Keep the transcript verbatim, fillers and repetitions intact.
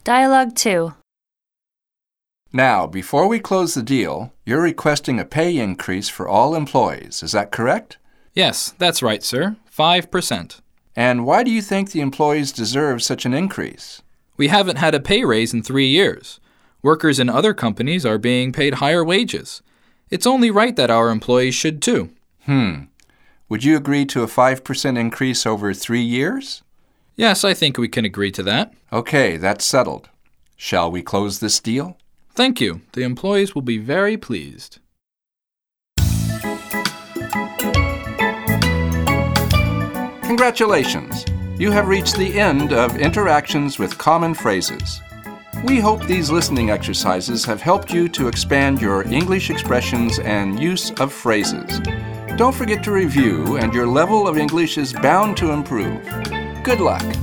Dialogue two. Now, before we close the deal, you're requesting a pay increase for all employees. Is that correct? Yes, that's right, sir. five percent. And why do you think the employees deserve such an increase? We haven't had a pay raise in three years. Workers in other companies are being paid higher wages. It's only right that our employees should too. Hmm. Would you agree to a five percent increase over three years? Yes, I think we can agree to that. Okay, that's settled. Shall we close this deal? Thank you. The employees will be very pleased. Congratulations! You have reached the end of Interactions with Common Phrases. We hope these listening exercises have helped you to expand your English expressions and use of phrases. Don't forget to review, and your level of English is bound to improve. Good luck!